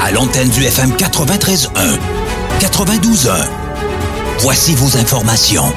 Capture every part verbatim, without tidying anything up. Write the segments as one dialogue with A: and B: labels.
A: à l'antenne du F M quatre-vingt-treize un, quatre-vingt-douze un. Voici vos informations.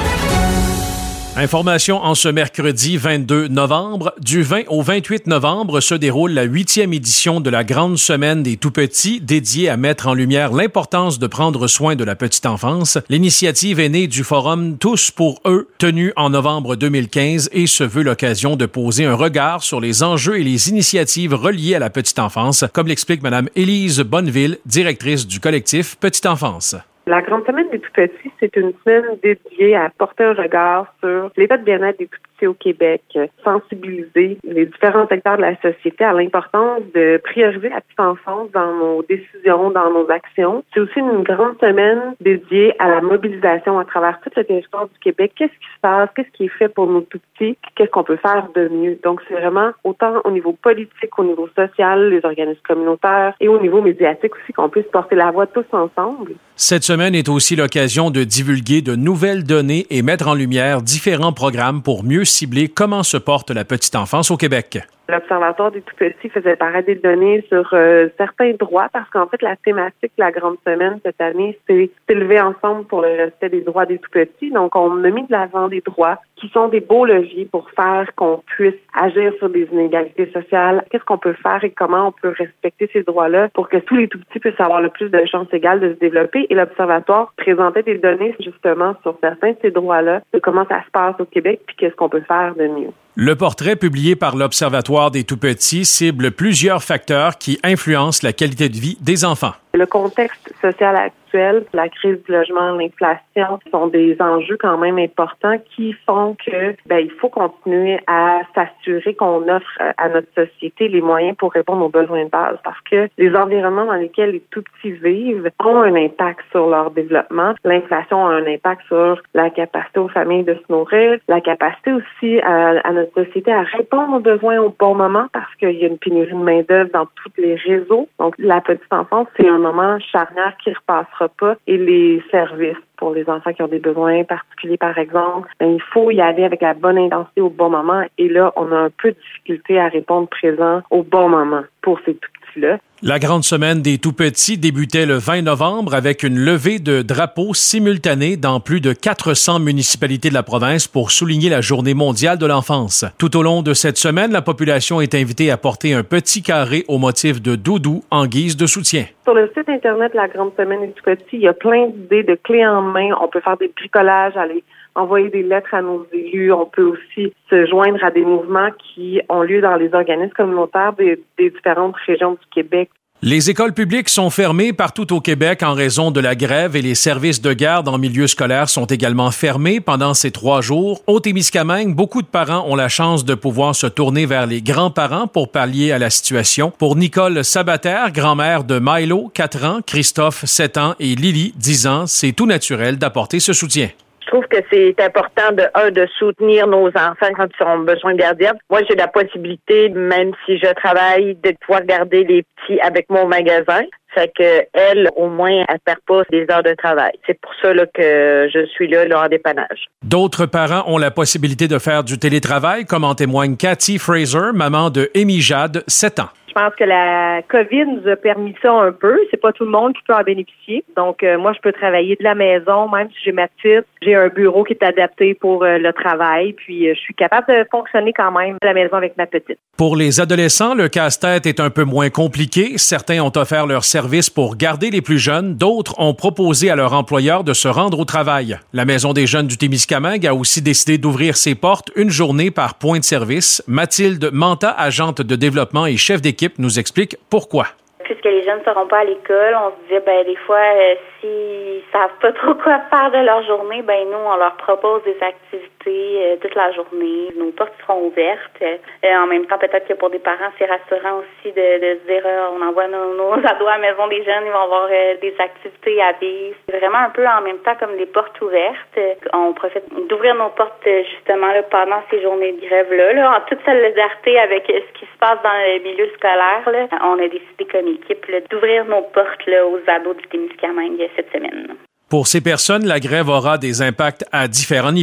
B: Information en ce mercredi vingt-deux novembre. Du vingt au vingt-huit novembre se déroule la huitième édition de la Grande Semaine des Tout-Petits, dédiée à mettre en lumière l'importance de prendre soin de la petite enfance. L'initiative est née du forum Tous pour eux, tenu en novembre deux mille quinze, et se veut l'occasion de poser un regard sur les enjeux et les initiatives reliées à la petite enfance, comme l'explique Mme Élise Bonneville, directrice du collectif Petite Enfance.
C: La Grande Semaine des Tout-Petits, c'est une semaine dédiée à porter un regard sur l'état de bien-être des Tout-Petits au Québec, sensibiliser les différents secteurs de la société à l'importance de prioriser la petite enfance dans nos décisions, dans nos actions. C'est aussi une grande semaine dédiée à la mobilisation à travers tout le territoire du Québec. Qu'est-ce qui se passe? Qu'est-ce qui est fait pour nos Tout-Petits? Qu'est-ce qu'on peut faire de mieux? Donc, c'est vraiment autant au niveau politique, au niveau social, les organismes communautaires et au niveau médiatique aussi qu'on puisse porter la voix tous ensemble.
B: Cette semaine est aussi l'occasion de divulguer de nouvelles données et mettre en lumière différents programmes pour mieux cibler comment se porte la petite enfance au Québec.
C: L'Observatoire des Tout-Petits faisait paraître des données sur euh, certains droits parce qu'en fait, la thématique de la Grande Semaine cette année, c'est s'élever ensemble pour le respect des droits des Tout-Petits. Donc, on a mis de l'avant des droits qui sont des beaux leviers pour faire qu'on puisse agir sur des inégalités sociales. Qu'est-ce qu'on peut faire et comment on peut respecter ces droits-là pour que tous les Tout-Petits puissent avoir le plus de chances égales de se développer. Et l'Observatoire présentait des données justement sur certains de ces droits-là, de comment ça se passe au Québec puis qu'est-ce qu'on peut faire de mieux.
B: Le portrait publié par l'Observatoire des Tout-Petits cible plusieurs facteurs qui influencent la qualité de vie des enfants.
C: Le contexte social actuel, la crise du logement, l'inflation sont des enjeux quand même importants qui font que ben il faut continuer à s'assurer qu'on offre à notre société les moyens pour répondre aux besoins de base parce que les environnements dans lesquels les tout-petits vivent ont un impact sur leur développement. L'inflation a un impact sur la capacité aux familles de se nourrir, la capacité aussi à, à notre société à répondre aux besoins au bon moment parce qu'il y a une pénurie de main-d'œuvre dans tous les réseaux. Donc la petite enfance, c'est un moment charnière qui ne repassera pas et les services pour les enfants qui ont des besoins particuliers, par exemple, ben, il faut y aller avec la bonne intensité au bon moment et là, on a un peu de difficulté à répondre présent au bon moment pour ces tout-petits-là.
B: La Grande Semaine des Tout-Petits débutait le vingt novembre avec une levée de drapeaux simultanée dans plus de quatre cents municipalités de la province pour souligner la Journée mondiale de l'enfance. Tout au long de cette semaine, la population est invitée à porter un petit carré au motif de doudou en guise de soutien.
C: Sur le site Internet de la Grande Semaine des Tout-Petits, il y a plein d'idées de clés en main. On peut faire des bricolages, aller envoyer des lettres à nos élus. On peut aussi se joindre à des mouvements qui ont lieu dans les organismes communautaires des, des différentes régions du Québec.
B: Les écoles publiques sont fermées partout au Québec en raison de la grève et les services de garde en milieu scolaire sont également fermés pendant ces trois jours. Au Témiscamingue, beaucoup de parents ont la chance de pouvoir se tourner vers les grands-parents pour pallier à la situation. Pour Nicole Sabater, grand-mère de Milo, quatre ans, Christophe, sept ans et Lily, dix ans, c'est tout naturel d'apporter ce soutien.
D: Je trouve que c'est important de un de soutenir nos enfants quand ils ont besoin de gardiens. Moi, j'ai la possibilité, même si je travaille, de pouvoir garder les petits avec moi au magasin. Fait que elle, au moins, elle perd pas des heures de travail. C'est pour ça là, que je suis là, là en dépannage.
B: D'autres parents ont la possibilité de faire du télétravail, comme en témoigne Cathy Fraser, maman de Amy Jade, sept ans.
E: Je pense que la COVID nous a permis ça un peu. C'est pas tout le monde qui peut en bénéficier. Donc, euh, moi, je peux travailler de la maison, même si j'ai ma petite. J'ai un bureau qui est adapté pour euh, le travail. Puis, euh, je suis capable de fonctionner quand même à la maison avec ma petite.
B: Pour les adolescents, le casse-tête est un peu moins compliqué. Certains ont offert leur service pour garder les plus jeunes. D'autres ont proposé à leur employeur de se rendre au travail. La Maison des jeunes du Témiscamingue a aussi décidé d'ouvrir ses portes une journée par point de service. Mathilde Manta, agente de développement et chef d'équipe, nous explique pourquoi.
F: Puisque les jeunes ne seront pas à l'école, on se disait, ben des fois, euh, s'ils savent pas trop quoi faire de leur journée, ben nous, on leur propose des activités euh, toute la journée. Nos portes seront ouvertes. Euh, en même temps, peut-être que pour des parents, c'est rassurant aussi de, de se dire, euh, on envoie nos, nos ados à la Maison des jeunes, ils vont avoir euh, des activités à vivre. C'est vraiment un peu en même temps comme des portes ouvertes. On profite d'ouvrir nos portes justement là, pendant ces journées de grève-là, là, en toute solidarité avec ce qui se passe dans le milieu scolaire. Là. On a décidé comme équipe là, d'ouvrir nos portes là, aux ados du Témiscamingue cette semaine.
B: Pour ces personnes, la grève aura des impacts à différents niveaux.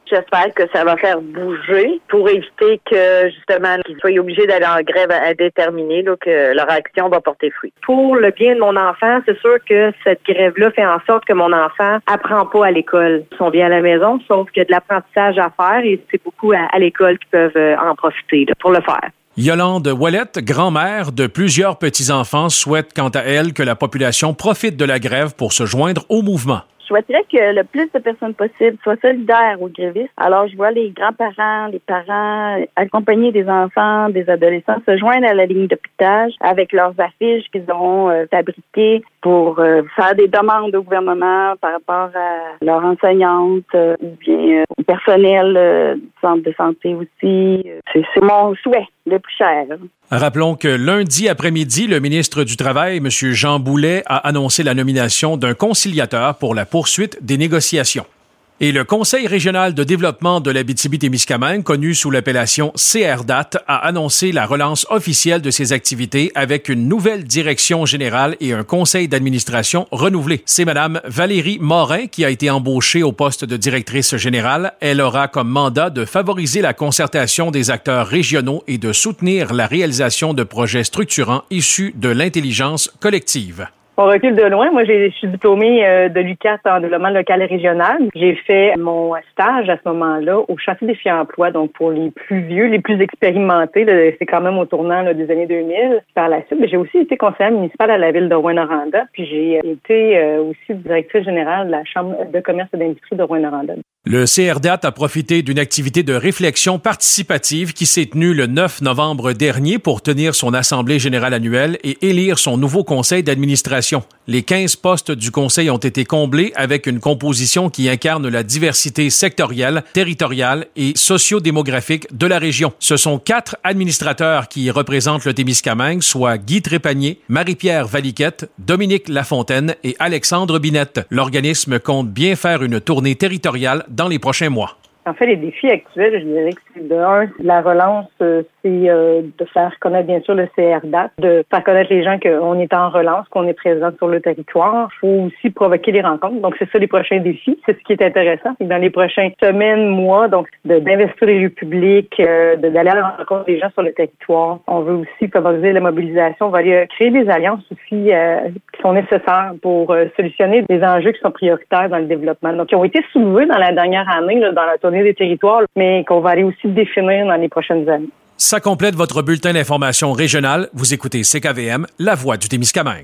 D: J'espère que ça va faire bouger pour éviter que, justement, qu'ils soient obligés d'aller en grève indéterminée, là, que leur action va porter fruit.
E: Pour le bien de mon enfant, c'est sûr que cette grève-là fait en sorte que mon enfant apprend pas à l'école. Ils sont bien à la maison, sauf qu'il y a de l'apprentissage à faire et c'est beaucoup à, à l'école qui peuvent en profiter là, pour le faire.
B: Yolande Ouellette, grand-mère de plusieurs petits-enfants, souhaite quant à elle que la population profite de la grève pour se joindre au mouvement.
G: Je souhaiterais que le plus de personnes possible soient solidaires aux grévistes. Alors, je vois les grands-parents, les parents accompagner des enfants, des adolescents se joindre à la ligne de piquetage avec leurs affiches qu'ils auront euh, fabriquées pour euh, faire des demandes au gouvernement par rapport à leur enseignante euh, ou bien euh, au personnel euh, du centre de santé aussi. C'est, c'est mon souhait le plus cher.
B: Rappelons que lundi après-midi, le ministre du Travail, M. Jean Boulet, a annoncé la nomination d'un conciliateur pour la poursuite des négociations. Et le Conseil régional de développement de l'Abitibi-Témiscamingue, connu sous l'appellation C R D A T, a annoncé la relance officielle de ses activités avec une nouvelle direction générale et un conseil d'administration renouvelé. C'est Mme Valérie Morin qui a été embauchée au poste de directrice générale. Elle aura comme mandat de favoriser la concertation des acteurs régionaux et de soutenir la réalisation de projets structurants issus de l'intelligence collective.
H: On recule de loin. Moi, j'ai, je suis diplômée euh, de l'U Q A T en développement local et régional. J'ai fait mon stage à ce moment-là au chantier Défi Emploi, donc pour les plus vieux, les plus expérimentés. Là, c'est quand même au tournant là, des années deux mille. Par la suite, mais j'ai aussi été conseillère municipale à la ville de Rouyn-Noranda, puis j'ai été euh, aussi directrice générale de la Chambre de commerce et d'industrie de Rouyn-Noranda.
B: Le C R D A T a profité d'une activité de réflexion participative qui s'est tenue le neuf novembre dernier pour tenir son assemblée générale annuelle et élire son nouveau conseil d'administration. Les quinze postes du conseil ont été comblés avec une composition qui incarne la diversité sectorielle, territoriale et socio-démographique de la région. Ce sont quatre administrateurs qui représentent le Témiscamingue, soit Guy Trépanier, Marie-Pierre Valiquette, Dominique Lafontaine et Alexandre Binette. L'organisme compte bien faire une tournée territoriale dans les prochains mois.
H: En fait, les défis actuels, je dirais que c'est de un, la relance, euh, c'est euh, de faire connaître bien sûr le C R D A T, de faire connaître les gens qu'on est en relance, qu'on est présent sur le territoire. Il faut aussi provoquer les rencontres. Donc, c'est ça les prochains défis. C'est ce qui est intéressant. Dans les prochaines semaines, mois, donc de, d'investir les lieux publics, euh, de, d'aller à la rencontre des gens sur le territoire. On veut aussi favoriser la mobilisation. On va aller créer des alliances aussi euh, qui sont nécessaires pour euh, solutionner des enjeux qui sont prioritaires dans le développement. Donc, qui ont été soulevés dans la dernière année, là, dans la tournée des territoires, mais qu'on va aller aussi définir dans les prochaines années.
B: Ça complète votre bulletin d'information régionale. Vous écoutez C K V M, la voix du Témiscamingue.